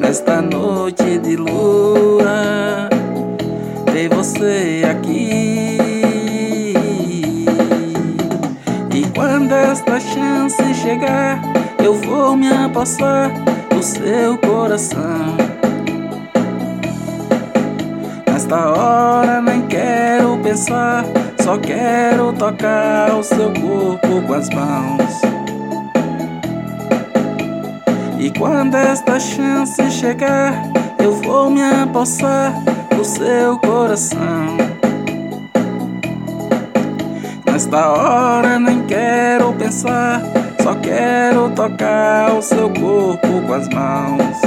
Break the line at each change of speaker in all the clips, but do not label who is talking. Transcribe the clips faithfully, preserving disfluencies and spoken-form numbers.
Nesta noite de lua, ter você aqui. E quando esta chance chegar, eu vou me apossar do seu coração. Nesta hora nem quero pensar, só quero tocar o seu corpo com as mãos. E quando esta chance chegar, eu vou me apossar do seu coração. Nesta hora nem quero pensar, só quero tocar o seu corpo com as mãos.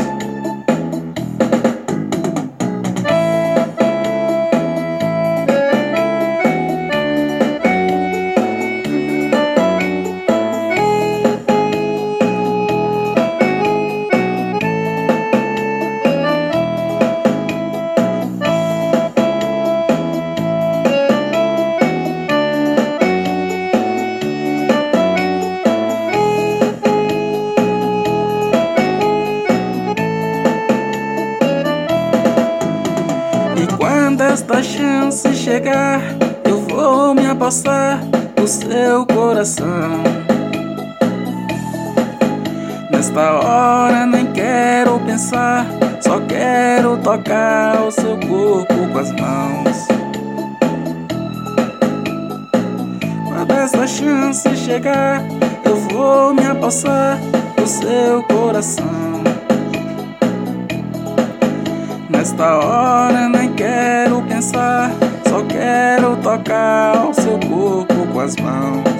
Quando esta chance chegar, eu vou me apossar do seu coração. Nesta hora nem quero pensar, só quero tocar o seu corpo com as mãos. Quando esta chance chegar, eu vou me apossar do seu coração. Nesta hora nem quero pensar, só quero tocar o seu corpo com as mãos.